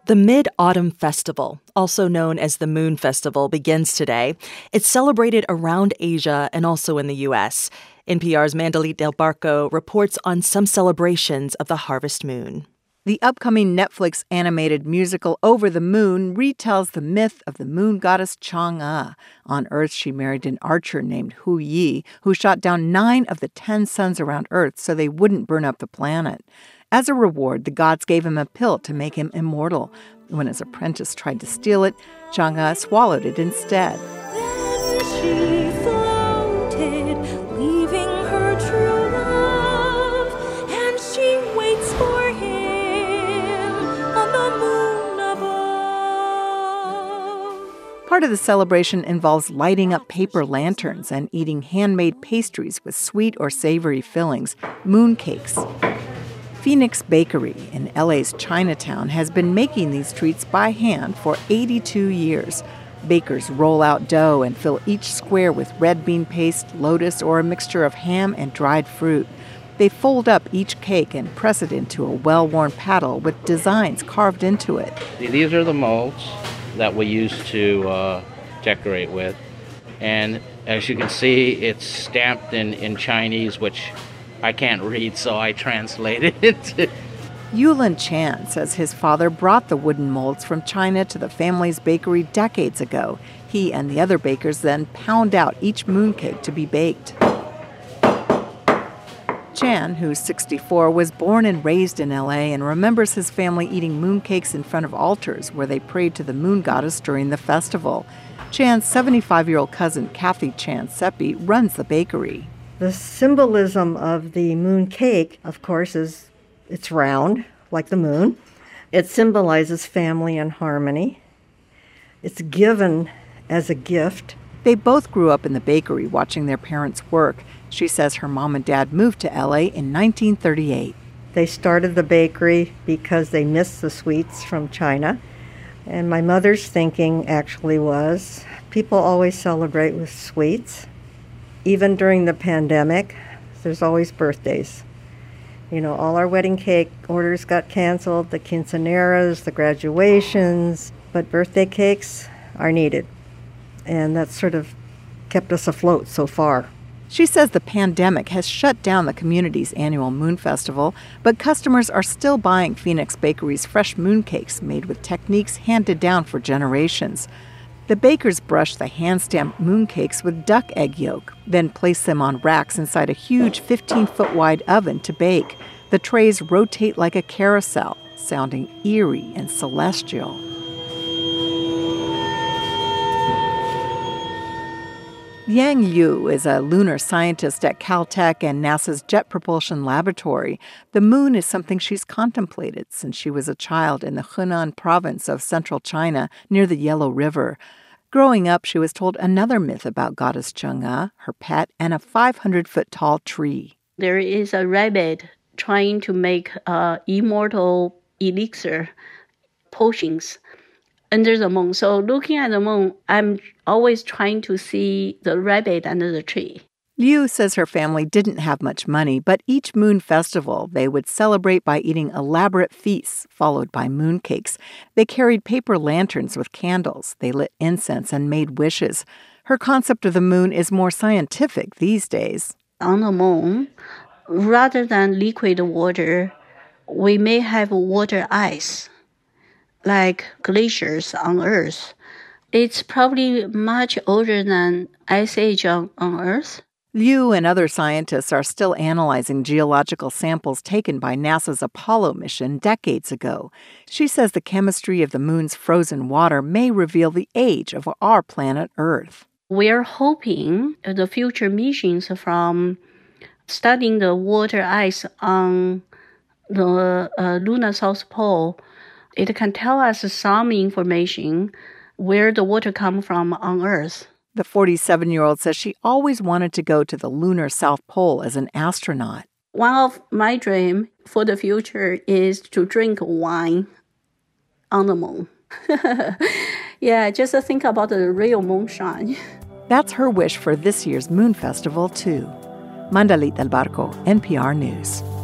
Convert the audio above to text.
The Mid-Autumn Festival, also known as the Moon Festival, begins today. It's celebrated around Asia and also in the U.S. NPR's Mandalit Del Barco reports on some celebrations of the harvest moon. The upcoming Netflix animated musical Over the Moon retells the myth of the moon goddess Chang'e. On Earth, she married an archer named Hu Yi, who shot down 9 of the 10 suns around Earth so they wouldn't burn up the planet. As a reward, the gods gave him a pill to make him immortal. When his apprentice tried to steal it, Chang'e swallowed it instead. Then she floated, leaving her true love, and she waits for him on the moon above. Part of the celebration involves lighting up paper lanterns and eating handmade pastries with sweet or savory fillings, mooncakes. Phoenix Bakery in LA's Chinatown has been making these treats by hand for 82 years. Bakers roll out dough and fill each square with red bean paste, lotus, or a mixture of ham and dried fruit. They fold up each cake and press it into a well-worn paddle with designs carved into it. These are the molds that we use to decorate with. And as you can see, it's stamped in Chinese, which I can't read, so I translated it. Yulin Chan says his father brought the wooden molds from China to the family's bakery decades ago. He and the other bakers then pound out each mooncake to be baked. Chan, who's 64, was born and raised in L.A. and remembers his family eating mooncakes in front of altars where they prayed to the moon goddess during the festival. Chan's 75-year-old cousin, Kathy Chan Seppi, runs the bakery. The symbolism of the moon cake, of course, is it's round, like the moon. It symbolizes family and harmony. It's given as a gift. They both grew up in the bakery watching their parents work. She says her mom and dad moved to L.A. in 1938. They started the bakery because they missed the sweets from China. And my mother's thinking actually was, people always celebrate with sweets. Even during the pandemic, there's always birthdays. You know, all our wedding cake orders got canceled, the quinceaneras, the graduations, but birthday cakes are needed. And that sort of kept us afloat so far. She says the pandemic has shut down the community's annual Moon Festival, but customers are still buying Phoenix Bakery's fresh mooncakes made with techniques handed down for generations. The bakers brush the hand-stamped mooncakes with duck egg yolk, then place them on racks inside a huge 15-foot-wide oven to bake. The trays rotate like a carousel, sounding eerie and celestial. Yang Yu is a lunar scientist at Caltech and NASA's Jet Propulsion Laboratory. The moon is something she's contemplated since she was a child in the Henan province of central China near the Yellow River. Growing up, she was told another myth about goddess Chang'e, her pet, and a 500-foot-tall tree. There is a rabbit trying to make immortal elixir potions under the moon. So looking at the moon, I'm always trying to see the rabbit under the tree. Liu says her family didn't have much money, but each moon festival they would celebrate by eating elaborate feasts, followed by mooncakes. They carried paper lanterns with candles. They lit incense and made wishes. Her concept of the moon is more scientific these days. On the moon, rather than liquid water, we may have water ice, like glaciers on Earth. It's probably much older than Ice Age on Earth. Liu and other scientists are still analyzing geological samples taken by NASA's Apollo mission decades ago. She says the chemistry of the moon's frozen water may reveal the age of our planet Earth. We're hoping the future missions from studying the water ice on the lunar South Pole, it can tell us some information where the water comes from on Earth. The 47-year-old says she always wanted to go to the lunar South Pole as an astronaut. One of my dreams for the future is to drink wine on the moon. Yeah, just think about the real moonshine. That's her wish for this year's Moon Festival, too. Mandalit Del Barco, NPR News.